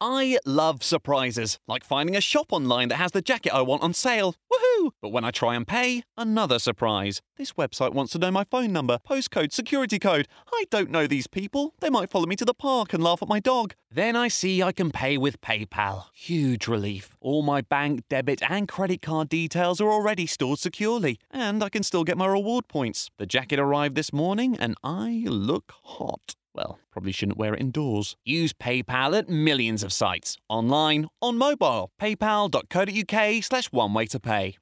I love surprises, like finding a shop online that has the jacket I want on sale. Woohoo! But when I try and pay, another surprise. This website wants to know my phone number, postcode, security code. I don't know these people. They might follow me to the park and laugh at my dog. Then I see I can pay with PayPal. Huge relief. All my bank, debit and credit card details are already stored securely, and I can still get my reward points. The jacket arrived this morning and I look hot. Well, probably shouldn't wear it indoors. Use PayPal at millions of sites. Online, on mobile. PayPal.co.uk/onewaytopay.